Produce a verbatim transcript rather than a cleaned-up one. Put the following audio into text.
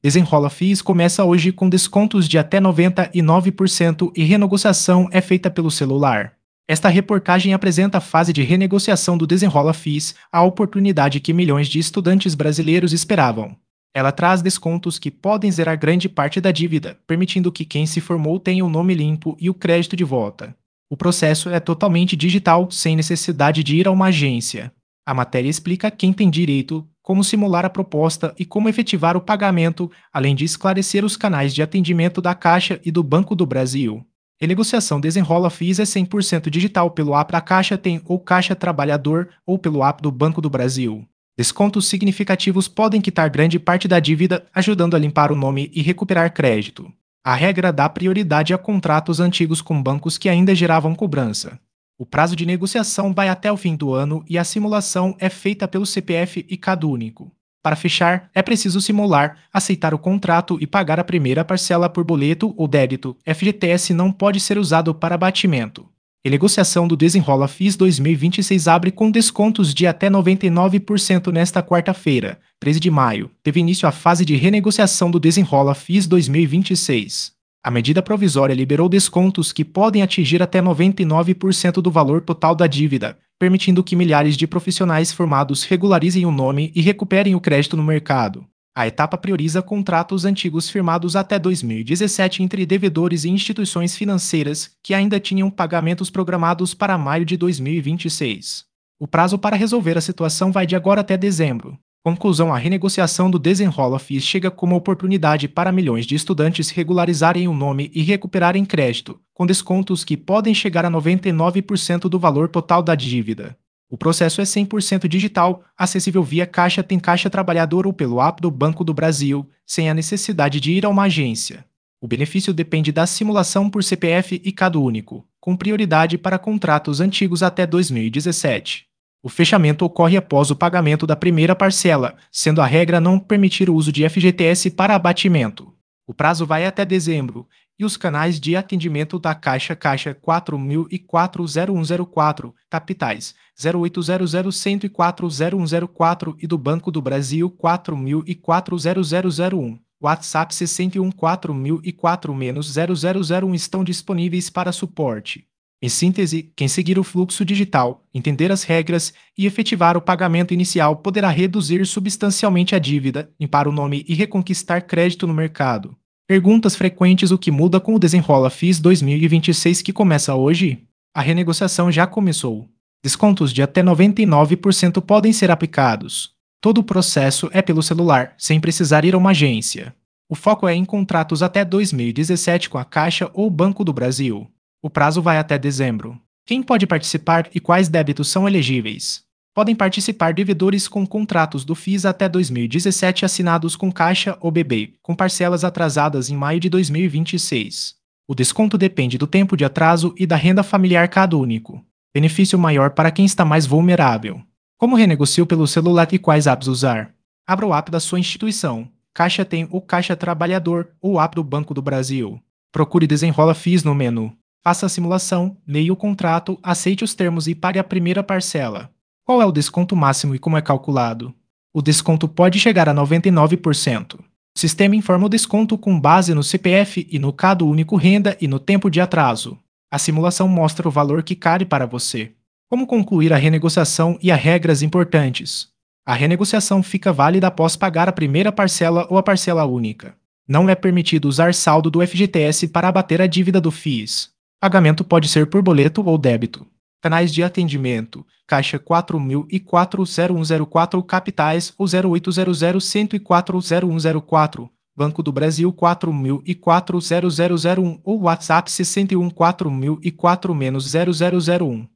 Desenrola Fees começa hoje com descontos de até noventa e nove por cento e renegociação é feita pelo celular. Esta reportagem apresenta a fase de renegociação do Desenrola Fees, a oportunidade que milhões de estudantes brasileiros esperavam. Ela traz descontos que podem zerar grande parte da dívida, permitindo que quem se formou tenha o nome limpo e o crédito de volta. O processo é totalmente digital, sem necessidade de ir a uma agência. A matéria explica quem tem direito, como simular a proposta e como efetivar o pagamento, além de esclarecer os canais de atendimento da Caixa e do Banco do Brasil. A negociação Desenrola Fees é cem por cento digital pelo app da Caixa Tem ou Caixa Trabalhador ou pelo app do Banco do Brasil. Descontos significativos podem quitar grande parte da dívida, ajudando a limpar o nome e recuperar crédito. A regra dá prioridade a contratos antigos com bancos que ainda geravam cobrança. O prazo de negociação vai até o fim do ano e a simulação é feita pelo C P F e CadÚnico. Para fechar, é preciso simular, aceitar o contrato e pagar a primeira parcela por boleto ou débito. F G T S não pode ser usado para abatimento. A negociação do Desenrola Fees dois mil e vinte e seis abre com descontos de até noventa e nove por cento nesta quarta-feira, treze de maio. Teve início a fase de renegociação do Desenrola Fees dois mil e vinte e seis. A medida provisória liberou descontos que podem atingir até noventa e nove por cento do valor total da dívida, permitindo que milhares de profissionais formados regularizem o nome e recuperem o crédito no mercado. A etapa prioriza contratos antigos firmados até dois mil e dezessete entre devedores e instituições financeiras que ainda tinham pagamentos programados para maio de dois mil e vinte e seis. O prazo para resolver a situação vai de agora até dezembro. Conclusão: a renegociação do Desenrola Fees chega como oportunidade para milhões de estudantes regularizarem o nome e recuperarem crédito, com descontos que podem chegar a noventa e nove por cento do valor total da dívida. O processo é cem por cento digital, acessível via Caixa Tem Caixa Trabalhador ou pelo app do Banco do Brasil, sem a necessidade de ir a uma agência. O benefício depende da simulação por C P F e CadÚnico, com prioridade para contratos antigos até dois mil e dezessete. O fechamento ocorre após o pagamento da primeira parcela, sendo a regra não permitir o uso de F G T S para abatimento. O prazo vai até dezembro, e os canais de atendimento da Caixa Caixa quatro mil e quatro zero um zero quatro, capitais zero oito zero zero um zero quatro zero um zero quatro e do Banco do Brasil quatro mil e quatro zero zero zero um, WhatsApp sessenta e um quatro mil e quatro zero zero zero um estão disponíveis para suporte. Em síntese, quem seguir o fluxo digital, entender as regras e efetivar o pagamento inicial poderá reduzir substancialmente a dívida, limpar o nome e reconquistar crédito no mercado. Perguntas frequentes: o que muda com o Desenrola Fees dois mil e vinte e seis que começa hoje? A renegociação já começou. Descontos de até noventa e nove por cento podem ser aplicados. Todo o processo é pelo celular, sem precisar ir a uma agência. O foco é em contratos até dois mil e dezessete com a Caixa ou Banco do Brasil. O prazo vai até dezembro. Quem pode participar e quais débitos são elegíveis? Podem participar devedores com contratos do Fees até dois mil e dezessete assinados com Caixa ou B B, com parcelas atrasadas em maio de dois mil e vinte e seis. O desconto depende do tempo de atraso e da renda familiar CadÚnico. Benefício maior para quem está mais vulnerável. Como renegocio pelo celular e quais apps usar? Abra o app da sua instituição. Caixa Tem ou Caixa Trabalhador ou o app do Banco do Brasil. Procure Desenrola Fees no menu. Faça a simulação, leia o contrato, aceite os termos e pague a primeira parcela. Qual é o desconto máximo e como é calculado? O desconto pode chegar a noventa e nove por cento. O sistema informa o desconto com base no C P F e no CadÚnico Renda e no tempo de atraso. A simulação mostra o valor que cabe para você. Como concluir a renegociação e as regras importantes? A renegociação fica válida após pagar a primeira parcela ou a parcela única. Não é permitido usar saldo do F G T S para abater a dívida do Fees. Pagamento pode ser por boleto ou débito. Canais de atendimento: Caixa quatro mil e quatro zero um zero quatro, capitais ou zero oito zero zero um zero quatro zero um zero quatro, Banco do Brasil quatro mil e quatro zero zero zero um ou WhatsApp sessenta e um quatro mil e quatro zero zero zero um.